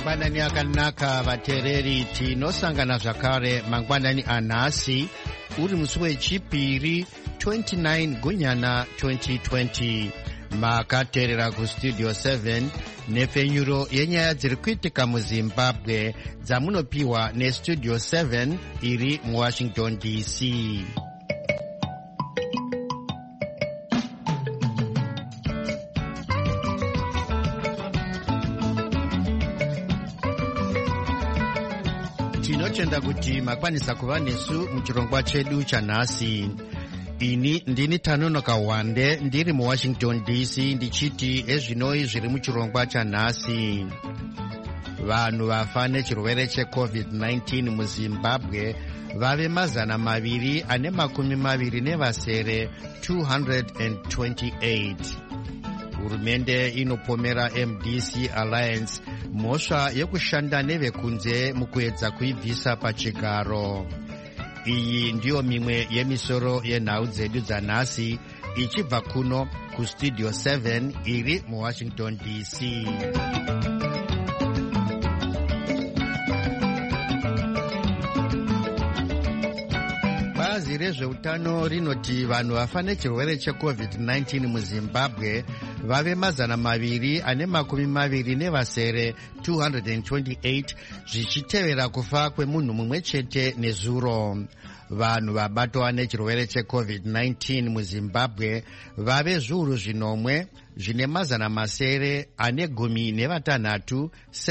mangwanani akanaka vateereri, tinosangana zvakare mangwanani anhasi uri musi wechipiri 29 gunyana 2020. makateerera kustudio 7 nepfenyuro yenyaya dziri kuitika muzimbabwe dzamunopiwa nestudio 7 iri muwashington dc. tinotenda kuti makwanisa kuva nesu muchirongwa chedu chanhasi. ini ndini Tanonoka Wande ndiri muwashington dc ndichiti ezvinoi zviri muchirongwa chanhasi. vanhu vafa nechirwere checovid-19 muzimbabwe vave 228 hurumende inopomera MDC Alliance mhosva yekushanda nevekunze mukuedza kuibvisa pachigaro. iyi ndiyo mimwe yemisoro yenhau dzedu dzanhasi ichibva kuno kustudio 7 iri muwashington dc. bazi rezveutano rinoti vanhu vafa nechirwere checovid-19 muzimbabwe vave 228 zvichitevera kufa kwemunhu mumwe chete nezuro. vanhu vabatwa nechirwere checovid-19 muzimbabwe vave zviuru zvinomwe zvine 916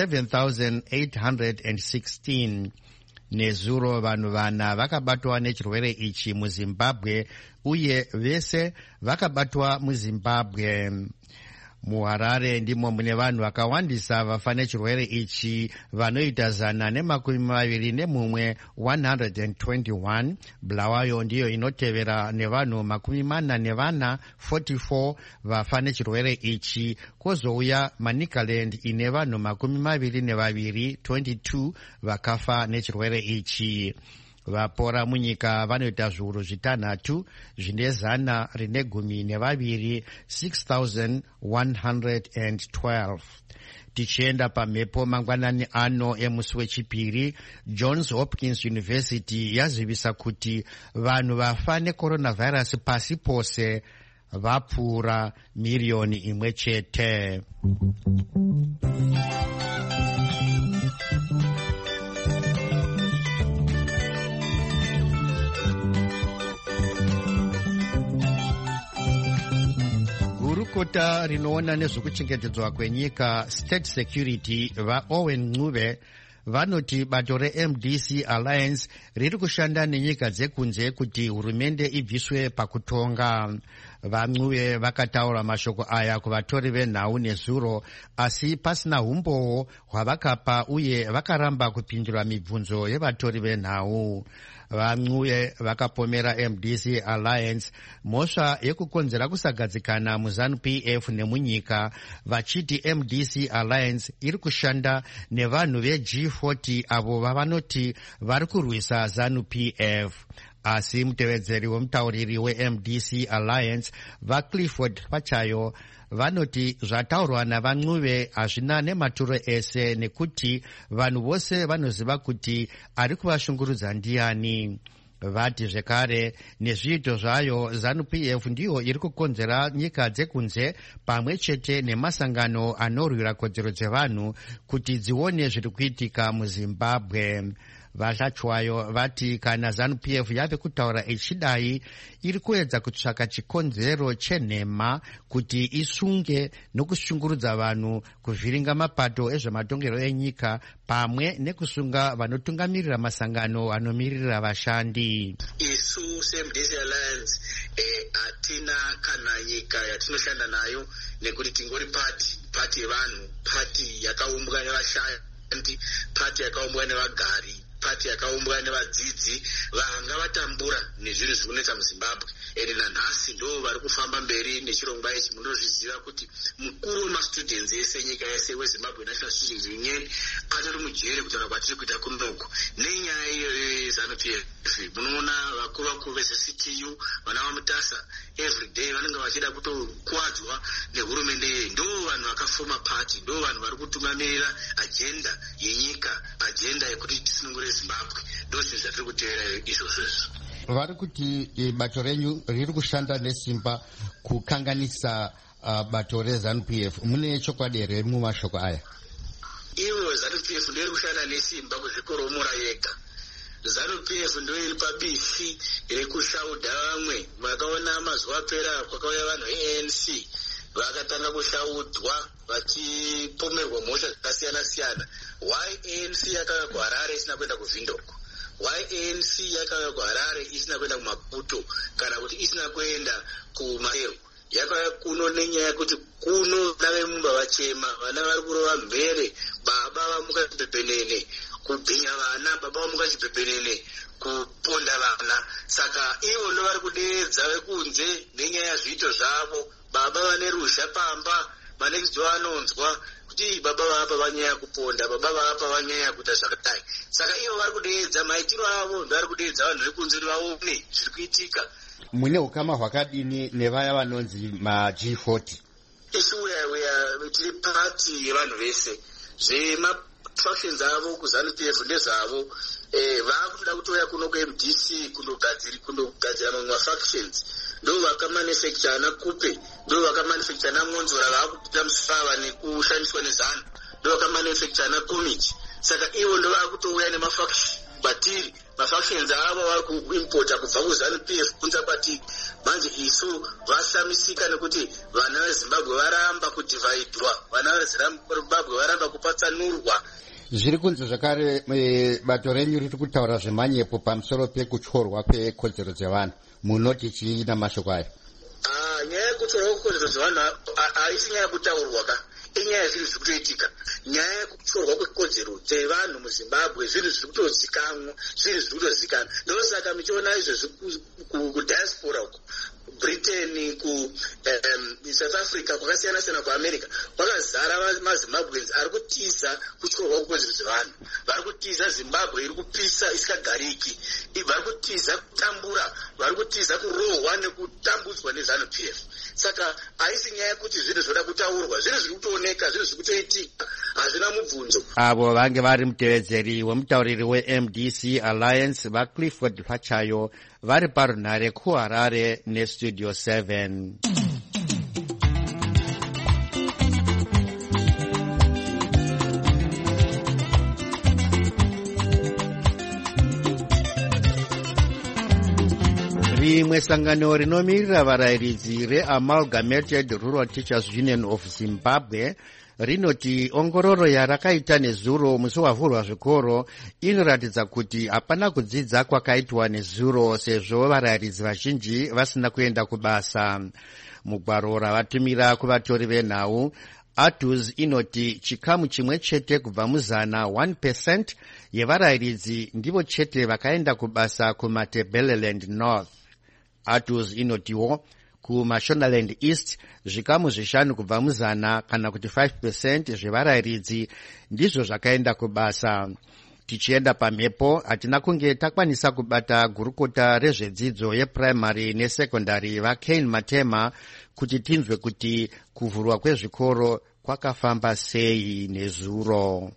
7,816. nezuro vanhu vana vakabatwa nechirwere ichi muzimbabwe uye vese vakabatwa muzimbabwe. muharare ndimo mune vanhu vakawandisa vafa nechirwere ichi vanoita 121. bulawayo ndiyo inotevera nevanhu 44 vafa nechirwere ichi. kwozouya Manicaland ine vanhu 22 vakafa nechirwere ichi. vapora munyika vanoita zviuru 6 zvine 112 6,112. tichienda pamhepo mangwanani ano emusi wechipiri, Johns Hopkins University yazivisa kuti vanhu vafa necoronavirus pasi pose vapfuura miriyoni imwe chete. gurukota rinoona nezvekuchengetedzwa kwenyika State Security vaOwen Ncube vanoti bato reMDC Alliance riri kushanda nenyika dzekunze kuti hurumende ibviswe pakutonga. vaNcube vakataura mashoko aya kuvatori venhau nezuro asi pasina umboo hwavakapa uye vakaramba kupindura mibvunzo yevatori venhau. vaNcube vakapomera MDC Alliance mhosva yekukonzera kusagadzikana muZANU-PF nemunyika vachiti MDC Alliance iri kushanda nevanhu veG40 avo vavanoti vari kurwisa ZANU-PF. asi mutevedzeri wemutauriri weMDC Alliance vaClifford Pachayo vanoti zvataurwa navaNcube hazvina nematuro ese nekuti vanhu vose vanoziva kuti ari kuvashungurudza ndiani. vati zvekare nezviito zvayo ZANU-PF ndiyo iri kukonzera nyika dzekunze pamwe chete nemasangano anorwira kodzero dzevanhu kuti dzione zviri kuitika muzimbabwe. vahlachwayo vati kana ZANU-PF yave kutaura ichidai iri kuedza kutsvaka chikonzero chenhema kuti isunge nokushungurudza vanhu kuvhiringa mapato ezvematongero enyika pamwe nekusunga vanotungamirira masangano anomirira vashandi. isu seMDC Alliance hatina kana nyika yatinoshanda nayo nekuti tingori pati yevanhu, pati yakaumbwa nevashandi, pati yakaumbwa nevagari, pati yakaumbwa nevadzidzi vanga vatambura nezvinhu zviri kunetsa muzimbabwe. ende nanhasi ndo vari kufamba mberi nechirongwa ichi. munozviziva kuti mukuru wemastudents ese nyika yese weZimbabwe National Students Union atori mujere kutaura kwatiri kuita kunoko nenyaya iyo yeZANU-PF. ZANU-PF. Munoona vakuru vezCTU vana vaMutasa every day vanenge vachida kutokuwadzwa nehurumende yeyi. Ndo vanhu vakafoma party, ndo vanhu vari kutungamirira ajenda yenyika, ajenda yekuti tisunungure Zimbabwe. Ndo zvinhu zvatiri kuteera izvozvo. Vari kuti bato renyu riri kushanda nesimba kukanganisa bato reZANU-PF. Mune chokwadi here mumashoko aya? Ivo ZANU-PF ndoiri kushanda nesimba kuzvikoromora yega. ZANU-PF ndo iri pabifi rekushaudha vamwe. Makaona mazuva apera kwakauya vanhu veANC vakatanga kushaudzwa vachipomerwa mhosva dzakasiyana siyana. Why ANC yakauya kuHarare isina kuenda kuVindoko? Why ANC yakauya kuHarare isina kuenda kuMaputo kana kuti isina kuenda kuMaero? Yakauya kuno nenyaya yekuti kuno navemumba vachema, vana vari kurova mhere, baba vamuka chipepenene, kubhinya vana, baba vamuka chipepenene, kuponda vana. Saka ivo ndo vari kudeedza vekunze nenyaya yazviito zvavo. Baba vane ruzha pamba, manekidzo vanonzwa kuti baba vapa vanyaya kuponda, baba vapa vanyaya kuita zvakadai. Saka ivo vari kudeedza maitiro avo, ndo vari kudeedza vanhu vekunze kuti vaone zviri kuitika. Mune ukama hwakadini nevaya vanonzi maG40? Isu tiri pati yevanhu vese. Zvemafactions avo kuZANU-PF ndezvavo. Vakutoda kutoya kuno kuMDC kundogadzira mamwe mafactions. Ndo vakamanufacture ana Kupe, ndo vakamanufacture ana Monzora vakuita musava nekushandiswa neZANU, ndo vakamanufacture ana Komiti. Saka ivo ndo vakutouya nemafaction batiri. Mafactions avo vari kuimpota kubva kuZANU-PF kunza kwatiri. Manje isu vasamisika nekuti vana veZimbabwe varamba kudhivaidwa, vana veZimbabwe varamba kupatsanurwa. Zviri kunze zvakare bato renyu riri kutaura zvemanyepo pamusoro pekutyorwa kwekodzero dzevanhu. Munoti chii namashoko aya? Nyaya yekutyorwa kwekodzero dzevanhu haisi nyaya yekutaurwa ka, inyaya yazvinhu zviri kutoitika. Nyaya yekutyorwa kwekodzero dzevanhu muZimbabwe zvinhu zviri kutozikanwa, zvinhu zviri kutozikana. Ndosaka michiona izvozvi kudiaspora uko, Britain, South Africa, kwakasiyana siyana, kuAmerica kwakazara maZimbabweans ari kutiza kutyorwa kwekodzero dzevanhu. Vari kutiza Zimbabwe iri kupisa isikagariki, vari kutiza kutambura, vari kutiza kurohwa nekutambudzwa neZANU-PF. Saka haisi nyaya yekuti zvinhu zvoda kutaurwa, zvinhu zviri kutooneka, zvinhu zviri kutoitika, hazvina mubvunzo. Avo vange vari mutevedzeri wemutauriri weMDC Alliance vaClifford Pachayo vari parunhare kuHarare neStudio 7. Rimwe sangano rinomirira varayiridzi reAmalgamated Rural Teachers Union of Zimbabwe rinoti ongororo yarakaita nezuro musi wavhurwa zvikoro inoratidza kuti hapana kudzidza kwakaitwa nezuro sezvo varayiridzi vazhinji vasina kuenda kubasa. Mugwaro ravatumira kuvatori venhau, ATUS inoti chikamu chimwe chete kubva muzana 1% yevarayiridzi ndivo chete vakaenda kubasa kuMatabeleland North. ATUS inotiwo kuMashonaland East zvikamu 5 kubva muzana kana kuti 5% zvevarayiridzi ndizvo zvakaenda kubasa. Tichienda pamhepo hatina kunge takwanisa kubata gurukota rezvedzidzo yeprimary nesekondari vaCain Matema kuti tinzwe kuti kuvhurwa kwezvikoro kwakafamba sei nezuro.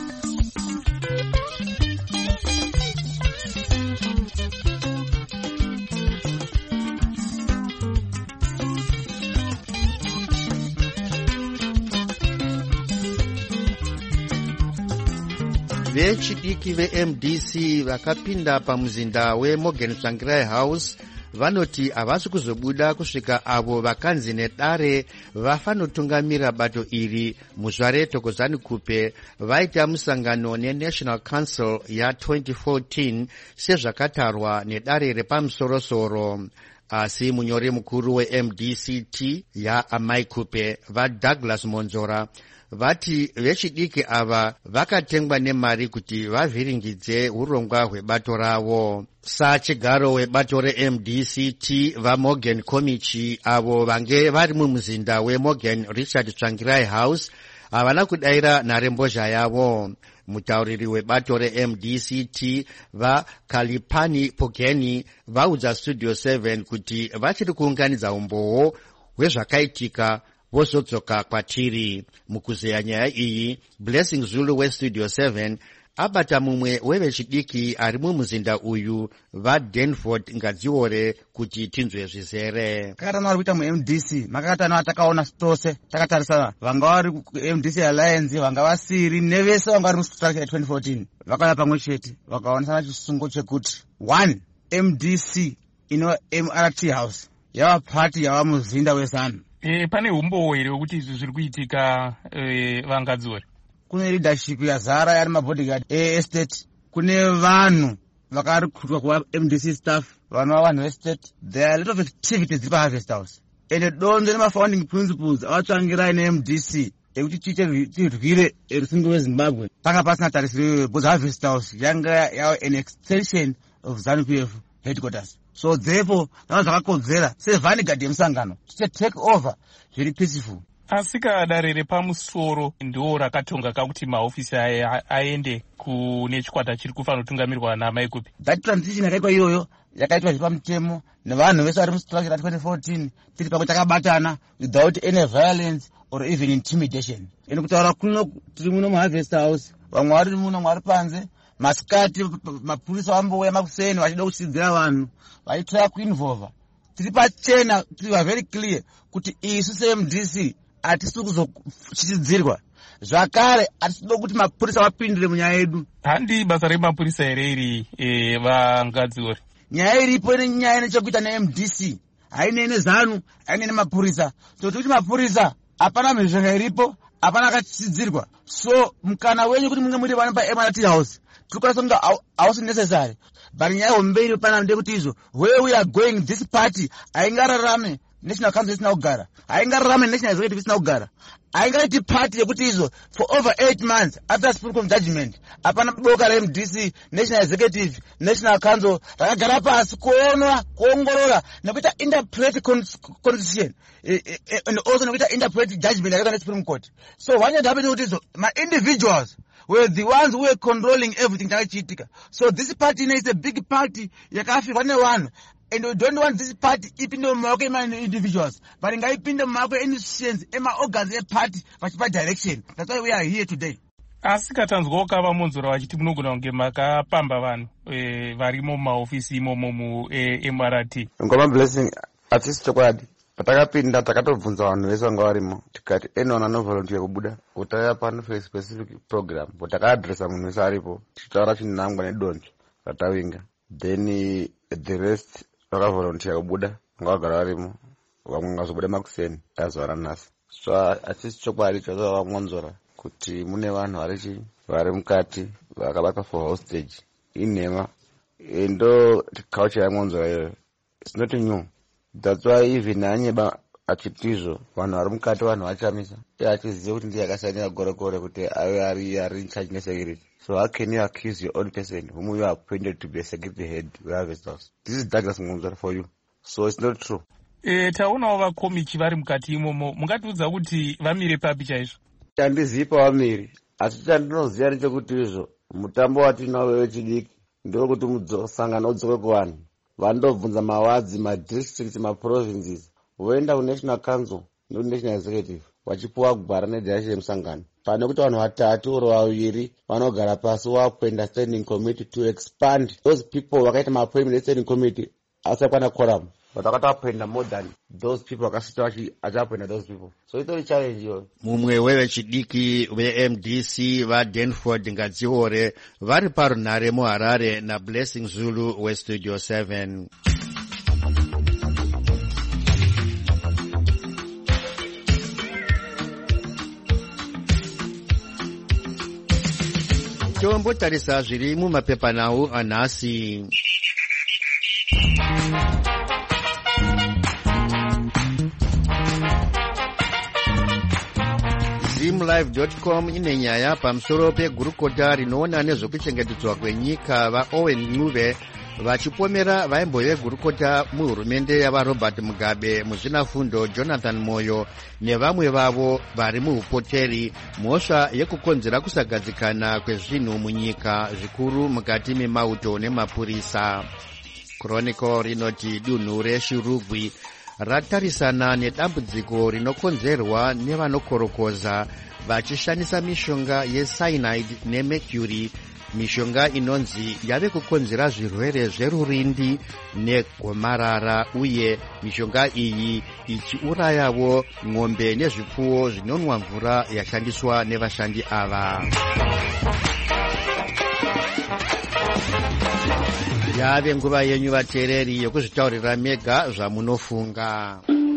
Vechidiki veMDC vakapinda pamuzinda weMorgan Tsvangirai House vanoti havasi kuzobuda kusvika avo vakanzi nedare vafanotungamira bato iri muzvare Thokozani Kupe vaita musangano neNational Council ya2014 sezvakatarwa nedare repamusorosoro. Asi munyori mukuru weMDCT yaAmai Kupe vaDouglas Monzora vati vechidiki ava vakatengwa nemari kuti vavhiringidze urongwa hwebato ravo. Sachigaro webato reMDCT vaMorgan Komichi avo vange vari mumuzinda weMorgan Richard Tsvangirai House havana kudaira nharembozha yavo. mutauriri webato reMDCT vaKalipani Pogeni vaudza Studio 7 kuti vachiri kuunganidza umboo hwezvakaitika vozodzoka kwatiri. Mukuzeya nyaya iyi, Blessing Zulu weStudio 7 abata mumwe wevechidiki ari mumuzinda uyu vaDenford Ngadziore kuti tinzwe zvizere. Kakatana vari kuita muMDC, makakatana takaona tose takatarisana, vanga vari MDC Alliance, vanga vasiri nevese vanga vari mustructure ya 2014 vakauya pamwe chete vakaonesana chisungo chekuti 1 MDC ino MRT House yava party yava muzinda wezanu. Pane umbowo here wekuti izvi zviri kuitika Vangadziore? Kune leadership yazara yari mabodyguard estate, kune vanhu vakarikutwa kuva MDC staff, vanhu estate. There are a lot of activities dziri paHarvest House, ende donzo nemafounding principles avatsvangirai neMDC ekuti tirwire rusungo weZimbabwe panga pasina tarisiro, because Harvest House yanga yava an extension of ZANU-PF headquarters. So therefore zvava zvakakodzera sevhanigadi yemusangano take over zviri peaceful. Asika dare repamusoro ndiwo rakatonga kakuti maofisi aende kune chikwata chiri kufanira kutungamirwa naMaikupi. That transition yakaitwa iyoyo yakaitwa zvepamutemo nevanhu vese vari mustructure 2014 tiri pamwe takabatana without any violence or even intimidation. Ende kutaura kuno tiri muno muHarvest House, vamwe vari muno mwari panze masikati mapurisa vambouya makuseni vachida kutsidzira vanhu vaitira kuinvolva. Tiri pachena, tiri very clear kuti isu seMDC hatisi kuzochichidzirwa zvakare, hatisi kuti mapurisa vapindire munyaya yedu. Handi basa remapurisa here iri Vangadziore? Nyaya iripo ine nyaya inechekuita neMDC, haine neZANU, haine nemapurisa. So kuti mapurisa hapana mhizhonga iripo, hapana akachichidzirwa. So mukana wenyu kuti munge muri vana paMRT House tikukwanisa kunge hausi necessary, but nyaya hombe iri pana ndekuti izvo where we are going, this party haingararame National Council isina kugara, haingararame National Executive isina kugara, haingaiti party yekuti izvo for over 8 months after Supreme Judgment hapana boka reMDC, National Executive, National Council rakagara pasi kuonwa, kuongorora nekuita interpret constitution and also nekuita interpret judgment yakaitwa neSupreme Court. So what had happened with izvo, my individuals were the ones who were controlling everything takachiitika. So this party is a big party yakafirwa nevanhu, and we don't want this party ipinde mumaoko ema-individuals, but ngaipinde mumaoko e-institutions, ema-organs e-party vachipa direction. That's why we are here today. Asi katanzwawo kava monzora vachiti munogona kunge makapamba vanhu varimo mumaofisi imomo muMRT. Ngoma Blessing, hatisi chokwadi. Patakapinda takatobvunza vanhu vese vanga varimo tikati anyone anovolunteer kubuda utauya pano for a specific program, but takaadressa munhu wese aripo tichitaura chinangwa nedonzvo ratavinga, then the rest vakavolunteer kubuda vanga vagara varimo, vamwe ngazobuda makuseni azuva ranhasi. So hatisi chokwadi chazava vamonzora kuti mune vanhu vari mukati vakabatwa for hostage inhema, endo culture yamonzora iyoyo. It's not new. That's why even anyeba achitizvo vanhu vari mukati vanhu vachamisa achiziva kuti ndiye akasainira gorekore kuti ave ari in charge nesecurity. So how can you accuse your own person whom you are appointed to be a security head we have Harvest House? This is Douglas Ngonzara for you. So it's not true. Taonawo vakomichi vari mukati imomo, mungatiudza kuti vamire papi chaizvo? Handizivi pavamiri, asi chandinoziva ndechekuti izvo mutambo watinawo wechidiki ndokuti musangano udzoke kuvanhu vandobvunza mawadzi, madistricts, maprovinces, voenda kuNational Council nekuNational Executive vachipuwa kugara nedirection yemusangano. Pane kuti vanhu vatatu oro vaviri vanogara pasi vakuenda standing committee to expand those people vakaita maappointment standing committee asakwana quorum, but vakatoappointa more than those people vakasita achiappointa those people. So itori challenge iyoyo. Mumwe wevechidiki veMDC vaDenford Ngadziore vari parunhare muHarare naBlessing Zulu weStudio 7. Tombotarisa zviri mumapepanhau anhasi. Zimlive.com ine nyaya pamusoro pegurukota rinoona nezvekuchengetedzwa kwenyika vaOwen Ncube vachipomera vaimbo vegurukota muhurumende yavaRobert Mugabe, muzvinafundo Jonathan Moyo nevamwe vavo vari muupoteri mhosva yekukonzera kusagadzikana kwezvinhu munyika, zvikuru mukati memauto nemapurisa. Chronicle rinoti dunhu reShirugwi ratarisana nedambudziko rinokonzerwa nevanokorokoza vachishandisa mishonga yecyanide nemercury, mishonga inonzi yave kukonzera zvirwere zverurindi negomarara, uye mishonga iyi ichiurayawo ng'ombe nezvipfuwo zvinonwa mvura yashandiswa nevashandi ava. Yave nguva yenyu vateereri yokuzvitaurira mega zvamunofunga.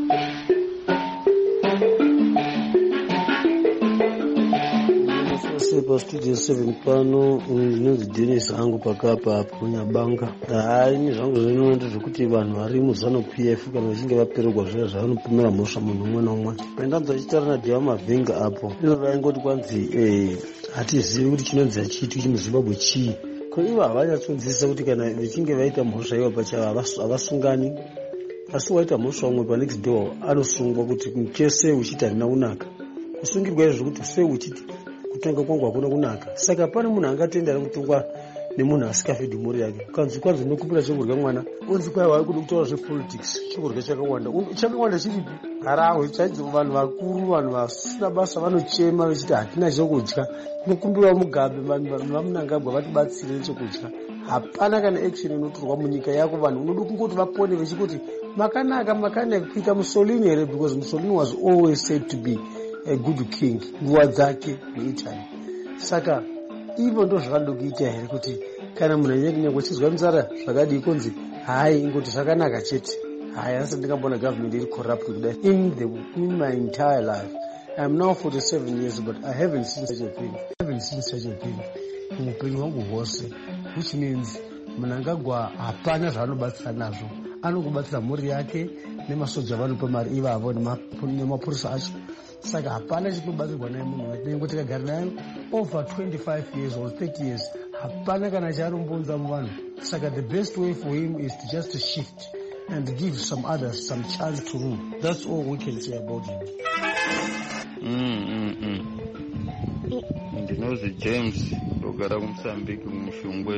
Pastudio 7 pano ndinonzi Dennis hangu pakapa apo Nyabanga. Ini zvangu zvinoenda zvekuti vanhu vari muZANU-PF kana vachinge vapererwa zviya zvavanopomera mhosva munhu umwe naumwe. Pendanzwa achitaura naDhiwa Mavhenga apo, inovaingoti kwanzi hatizivi kuti chinonzi hachiitwi chimuZimbabwe chii. Ko ivo havanyatsonzisa kuti kana vechinge vaita mhosva ivo pachavo havasungani. Asi waita mhosva umwe panext day anosungwa kuti mukese uchiti handina kunaka. Kusungirwa izvo kuti sei uchiti kutanga kwangu hakuna kunaka. Saka pane munhu angatendera kutongwa nemunhu asikafidhi mhuri yake. Kwanzi nokupira chekurya mwana unzi kwai vari kuda kutaura zvepolitics, chekurya chakawanda chiripi. Harahwe chaidzo vanhu vakuru, vanhu vasina basa vanochema vechiti hatina chokudya. Nokumbira Mugabe vaMunangagwa vatibatsire chokudya. Hapana kana action inotorwa munyika yako, vanhu unoda kungoti vapone vechikuti makanaka kuita Mussolini here, because Mussolini was always said to be a good king nguva dzake muItaly. Saka ivo ndo zvavanoda kuita here, kuti kana munhu anyangwe chizwa nzara zvakadii kunzi hai ingoti zvakanaka chete. Hai, asi ndingambona government iri corrupt kudai in my entire life. I am now 47 years, but I haven't seen such a thing. Muupenyu hwangu hwose, which means Mnangagwa hapana zvaanobatsira nazvo. Anokubatsira mhuri yake nemasoja vanopa mari ivavo nemapurisa acho. Saka hapana chinobatsirwa naye munhu watinenge takagara naye over 25 years or 30 years. Hapana kana chaanombonza muvanhu. Saka the best way for him is to just shift and give some others some chance to rule. That's all we can say about him. Ndinozi James ndogara kuMozambique muShungwe.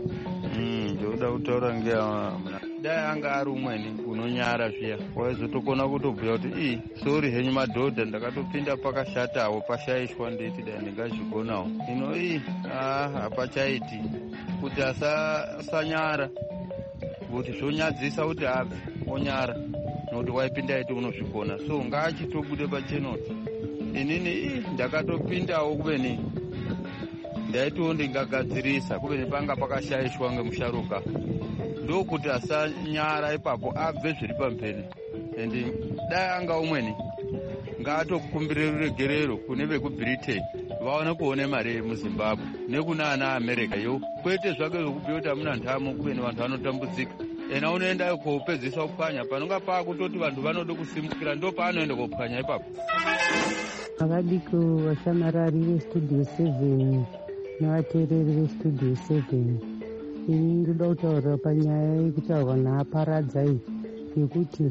Ndoda kutaura dai anga ari umweni unonyara zviya waizotokona kutobhuya kuti sorry henyu madhodha ndakatopinda pakashatawo pashaishwa ndeti dai ndingazvigonawo. Ino hapachaiti kuti asanyara kuti zvonyadzisa kuti abve onyara nokuti waipinda iti unozvigona, so ngaachitobude pachenoti. Inini ndakatopindawo kubeni ndaitiwo ndingagadzirisa kubeni panga pakashaishwa ngemusharuka, ndokuti asanyara ipapo abve zviri pamberi. Endi dai anga umweni ngaatokumbire ruregerero kune vekuBritain vaone kuone mari muZimbabwe nekuna ana America yo, kwete zvake zvokubhuya kuti hamuna ntamo kubeni vanhu vanotambudzika. Ena unoenda koopedzisa kupwanya panonga paakutoti vanhu vanode kusimukira, ndo paanoenda kopwanya ipapo. Vakadiko vashamarari veStudio 7 navateereri veStudio 7, ini ndoda kutaura panyaya yekutaurwa naaparadza iyi yekuti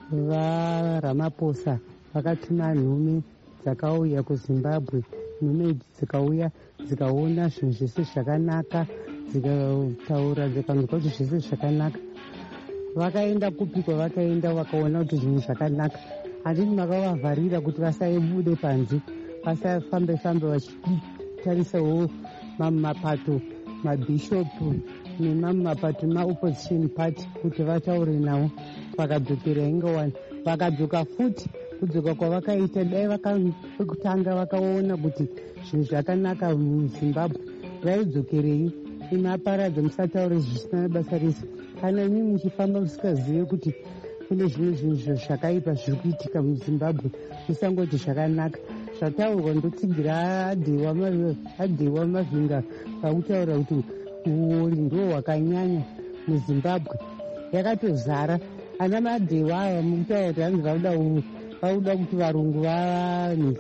vaRamaphosa vakatuma nhume dzakauya kuZimbabwe. Nhume idzi dzikauya dzikaona zvinhu zvese zvakanaka, dzikataura dzikanzwa kuti zvese zvakanaka. Vakaenda kupi kwavakaenda vakaona kuti zvinhu zvakanaka. Handiti makavavharira kuti vasabude panze, vasafambe vachitarisawo mamwe mapato, mabhishopu nemamwe mapato maopposition party kuti vataure navo. Vakadzokera ingowani, vakadzoka futi. Kudzoka kwavakaita dai vakutanga vakaona kuti zvinhu zvakanaka muZimbabwe, vaidzokerei? Imaparadza musataure zvisina basa rese. Kana imi muchifamba musikazive kuti kune zvimwe zvinhu zvakaipa zviri kuitika muZimbabwe, musangoti zvakanaka. Zvataurwa ndotsigira Adhiwa Mavhenga pakutaura kuti uori ndo hwakanyanya muZimbabwe. Yakatozara ana madhewa aya mukutaura kuti hanzi vauda kuti varungu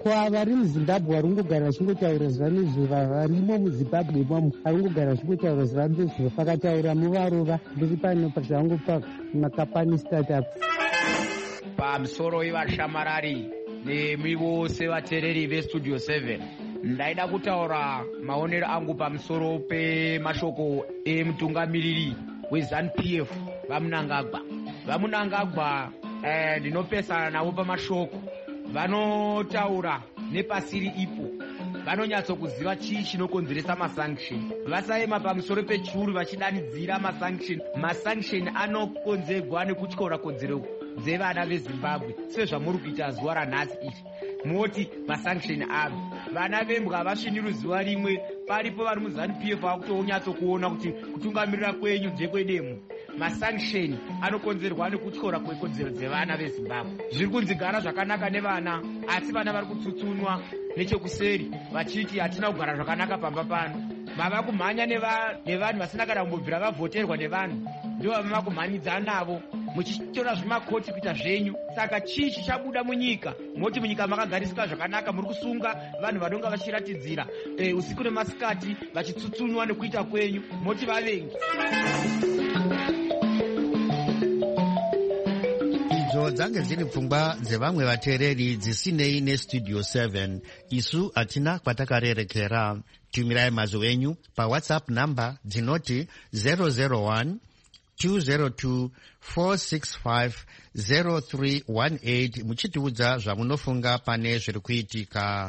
kwa vari muzimbabwe vari kungogara vachingotaura zuva nezuva, varimo muzimbabwe imomo vari kungogara vachingotaura zuva nezuva, pakataura muvarova ndiri pano zvangu pamakapani startup. Pamusoro ivashamarari nemi vose vateereri vestudio 7, ndaida kutaura maonero angu pamusoro pemashoko emutungamiriri weZANU-PF vamunangagwa. Ndinopesana navo pamashoko, vanotaura nepasiri ipo, vanonyatsokuziva chii chinokonzeresa masanction. Vasaema pamusoro pechuru vachidanidzira masanction anokonzerwa nekutyora kodzero dzevana veZimbabwe, sezvamuri kuita zuva ranhasi iri. Moti masanction avo vana vembwa vasviniri zuva rimwe, paripo vari muZANU-PF vakutonyatsokuona kuti kutungamirira kwenyu ndekwedemo. Masanction anokonzerwa nekutyora kwekodzero dzevana veZimbabwe. Zviri kunzigara zvakanaka nevana, asi vana vari kutsutsumwa nechekuseri vachiti hatina kugara zvakanaka pamba pano. Mava kumhanya nevanhu vasina kana kumbobvira vavhoterwa nevanhu, ndivo vava kumhanyidzana navo muchitora zvimakoti kuita zvenyu. Saka chii chichabuda munyika? Moti munyika makagarisika zvakanaka, muri kusunga vanhu vanonga vachiratidzira usiku nemasikati vachitsutsumwa nekuita kwenyu, moti vavengi. Idzo dzange dziri pfungwa dzevamwe vateereri dzisinei nestudio 7. Isu hatina kwatakarerekera. Tumirai mazwi enyu paWhatsApp namba dzinoti 001 202 465 0318 muchitiudza zvamunofunga pane zviri kuitika.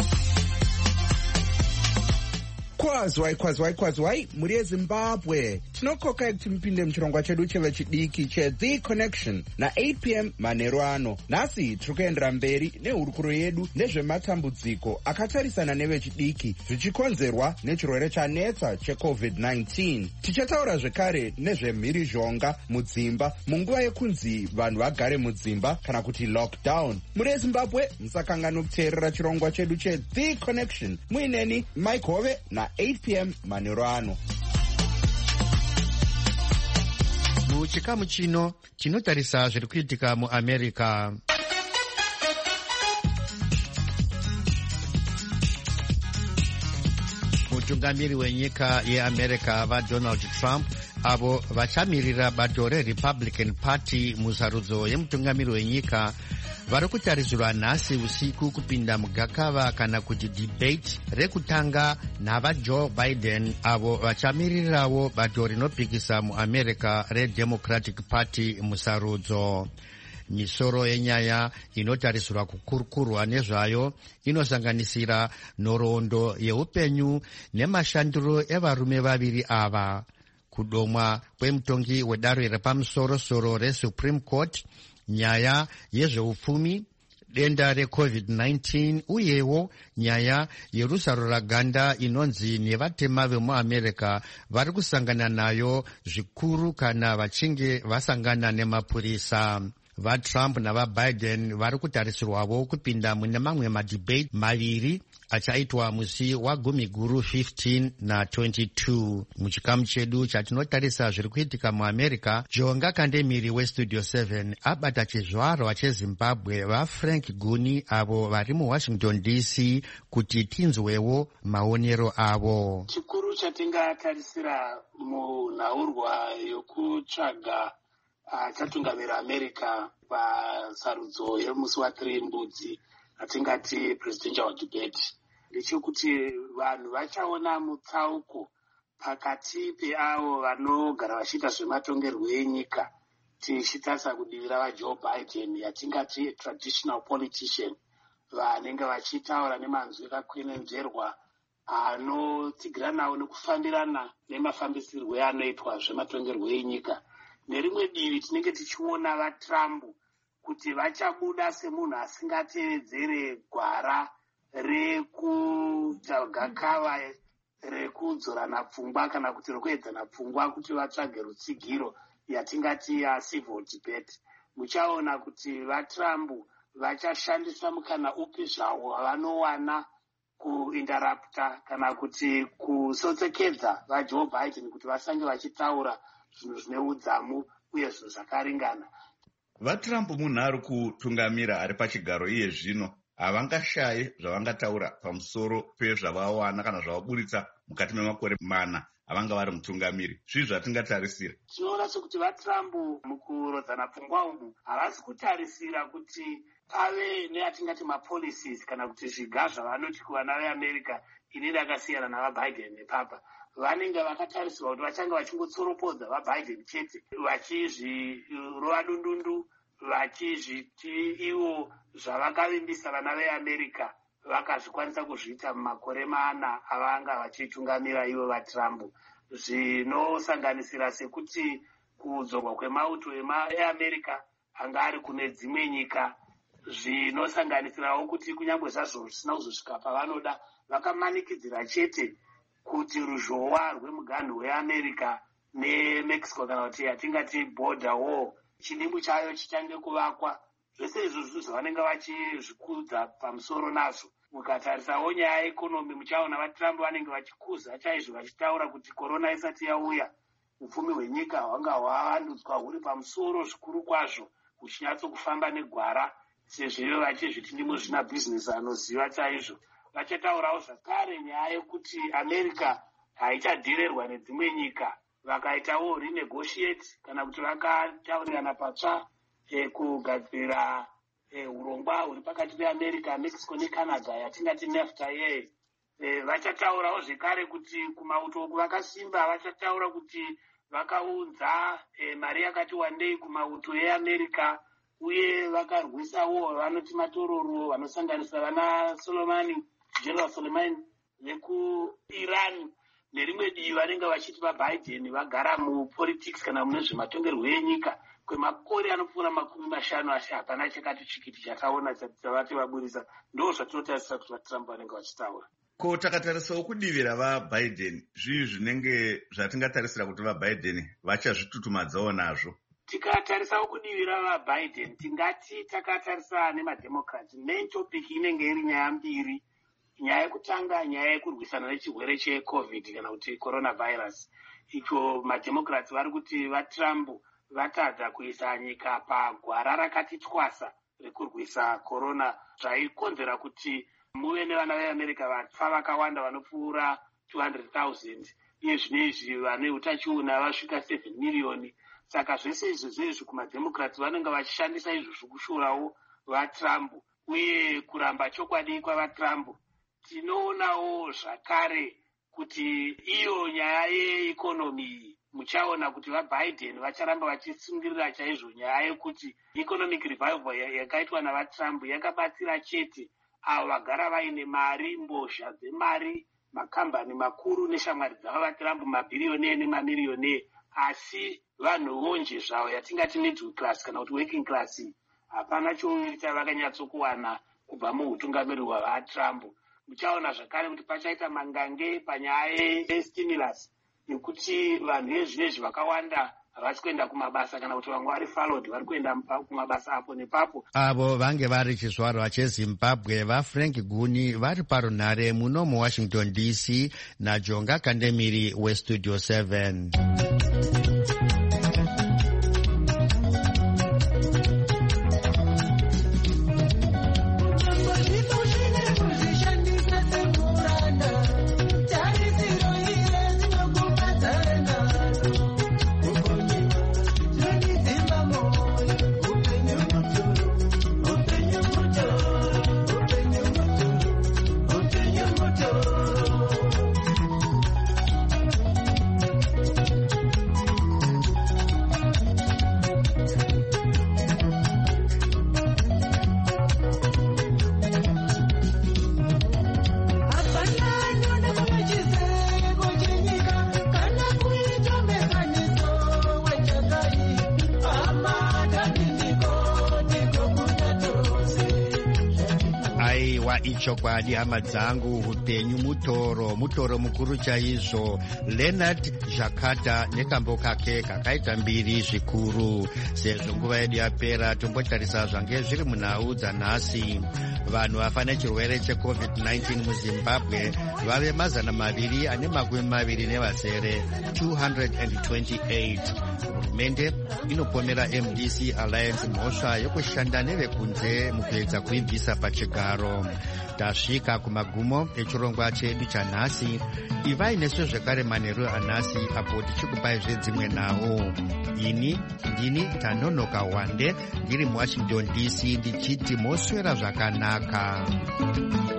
Kwazwai muri yeZimbabwe, tinokokai kuti mupinde muchirongwa chedu chevechidiki cheThe Connection na8 p.m. manheru ano. Nhasi tiri kuendera mberi nehurukuro yedu nezvematambudziko akatarisana nevechidiki zvichikonzerwa nechirwere chanetsa cheCovid-19. Tichataura zvekare nezvemhirizhonga mudzimba munguva yekunzi vanhu vagare mudzimba kana kuti lockdown. Muri yeZimbabwe, musakanganwa kuteerera chirongwa chedu cheThe Connection muineni Mike Hove na 8 p.m. manheru ano. Muchikamu chino tinotarisa zviri kuitika muAmerica. Mutungamiri wenyika yeAmerica vaDonald Trump avo vachamirira bato reRepublican Party musarudzo yemutungamiri wenyika vari kutarisirwa nhasi usiku kupinda mugakava kana kuti debate rekutanga navaJoe Biden avo vachamiririrawo bato rinopikisa muAmerica reDemocratic Party musarudzo. Misoro yenyaya inotarisirwa kukurukurwa nezvayo inosanganisira nhoroondo yeupenyu nemashandiro evarume vaviri ava, kudomwa kwemutongi wedare repamusoro-soro reSupreme Court, nyaya yezveupfumi, denda reCovid-19 uyewo nyaya yerusaro raganda inonzi nevatema vemuAmerica vari kusangana nayo zvikuru kana vachinge vasangana nemapurisa. VaTrump navaBiden vari kutarisirwavo kupinda mune mamwe madebate maviri achaitwa musi wagumiguru 15 na 22. Muchikamu chedu chatinotarisa zviri kuitika muAmerica, Jonga Kandemiri weStudio 7 abata chizvarwa cheZimbabwe vaFrank Guni avo vari muWashington DC kuti tinzwewo maonero avo. Chikuru chatingatarisira munhaurwa yokutsvaga achatungamira America pasarudzo yemusi wa3 mbudzi atingati presidential debate ndechekuti vanhu vachaona mutsauko pakati peavo vanogara vachiita zvematongerwo enyika, tichitarisa kudivi ravaJoe Biden yatingati traditional politician, vanenge vachitaura nemanzwi akakwenenzverwa anotsigira nawo nekufambirana nemafambisirwo anoitwa zvematongerwo enyika. Nerimwe divi tinenge tichiona vaTrump kuti vachabuda semunhu asingatevedzere gwara rekugakava rekudzorana pfungwa kana kuti rekuedzana pfungwa kuti vatsvage rutsigiro yatingati civil debate. Muchaona kuti vaTrump vachashandisa mukana upi zvawo vanowana kuinterrupta kana kuti kusotsekedza vaJoe Biden kuti vasange vachitaura zvinhu zvine udzamu uye zvinhu zvakaringana. VaTrump munhu ari kutungamira ari pachigaro iye zvino havangashaye zvavangataura pamusoro pezvavawana kana zvavaburitsa mukati memakore mana avanga vari mutungamiri. Zvii zvatingatarisira? Tinoona sekuti vaTrump mukurodzana pfungwa umu havasi kutarisira kuti pave neatingati mapolicies kana kuti zviga zvavanoti kuvana veAmerica inenge yakasiyana navaBiden nepapa. Vanenge vakatarisirwa kuti vachange vachingotsoropodza vaBiden chete, vachizvirova dundundu, vachizviti ivo zvavakavimbisa vana veAmerica vakazvikwanisa kuzviita mumakore mana avanga vachitungamira ivo vaTrump, zvinosanganisira sekuti kudzorwa kwemauto eAmerica anga ari kune dzimwe nyika, zvinosanganisirawo kuti kunyange zvazvo zvisina kuzosvika pavanoda, vakamanikidzira chete kuti ruzhowa rwemuganhu weAmerica neMexico kana kuti yatingati border war chidimbu chayo chichange kuvakwa. Zvese izvozvo zvavanenge vachizvikudza pamusoro nazvo. Mukatarisawo nyaya yeikonomi muchaona vaTrump vanenge vachikuza chaizvo vachitaura kuti korona isati yauya upfumi hwenyika hwanga hwavandudzwa huri pamusoro zvikuru kwazvo, huchinyatsokufamba negwara, sezvo vachizviti ndimo zvina bhizinesi anoziva chaizvo. Vachataurawo zvakare nyaya yekuti America haichadhirerwa nedzimwe nyika, vakaitawo renegotiate kana kuti vakataurirana patsva kugadzira urongwa huri pakati peAmerica, Mexico neCanada yatingati NAFTA ye. Vachataurawo zvekare kuti kumauto uku vakasimba, vachataura kuti vakaunza mari yakati wandei kumauto eAmerica, uye vakarwisawo vanoti matororo vanosanganisa vana General Soleimani vekuIran nerimwe divi vanenge vachiti vaBiden vagara mupolitics kana mune zvematongerwo enyika kwemakore anopfuura 50 asi hapana chakati chikiti chataona chavati vaburisa. Ndo zvatinotarisira kuti vaTrump vanenge vachitaura. Ko takatarisawo kudivira vaBiden, zvii zvinenge zvatingatarisira kuti vaBiden vachazvitutumadzawo nazvo? Tikatarisawo kudivira vaBiden tingati takatarisa nemademocrat, main topic inenge iri nyaya mbiri. Nyaya yekutanga nyaya yekurwisana nechirwere cheCovid kana kuti coronavirus. Icho mademocrats vari kuti vaTrump vatadza kuisa nyika pagwara rakati twasa rekurwisa corona, zvaikonzera kuti muve nevana veAmerica vafa vakawanda vanopfuura 200,000, iye zvinezvi vane utachiona vasvika 7 miliyoni. Saka zvese izvi kumademocrats vanenge vachishandisa izvozvo kushorawo vaTrump, uye kuramba chokwadi kwavaTrump. Tinoonawo zvakare kuti iyo nyaya yeikonomi muchaona kuti vaBiden vacharamba vachisungirira chaizvo nyaya yekuti economic revival yakaitwa navaTrump yakabatsira chete avo vagara vaine mari, mbozha dzemari, makambani makuru neshamwari dzava vaTrump, mabhiriyone nemamiriyone, asi vanhuwo nje zvavo yatingati middle class kana kuti working class hapana chouviri chavakanyatsokuwana kubva muutungamiri hwavaTrump. Muchaona zvakare kuti pachaita mangange panyaya yestimulus yekuti vanhu vezvinezvi vakawanda havasi kuenda kumabasa kana kuti vamwe vari furloughed vari kuenda kumabasa apo nepapo. Avo vange vari chizvarwa cheZimbabwe vaFrank Guni vari parunhare muno muWashington DC naJonga Kandemiri weStudio 7. ichokwadi hama dzangu, upenyu mutoro mukuru chaizvo. Leonard Jakata nekambo kake kakaita mbiri zvikuru. Sezvo nguva yedu yapera, tombotarisa zvange zviri munhau dzanhasi. Vanhu vafa nechirwere cheCovid-19 muZimbabwe vave 228 228. Hurumende inopomera MDC Alliance mhosva yokushanda nevekunze mukuedza kuibvisa pachigaro. Tasvika kumagumo echirongwa chedu chanhasi. Ivai nesu zvekare manheru anhasi apo tichikupai zvedzimwe nhau. Ini ndini Tanonoka Wande ndiri muWashington DC ndichiti moswera zvakanaka.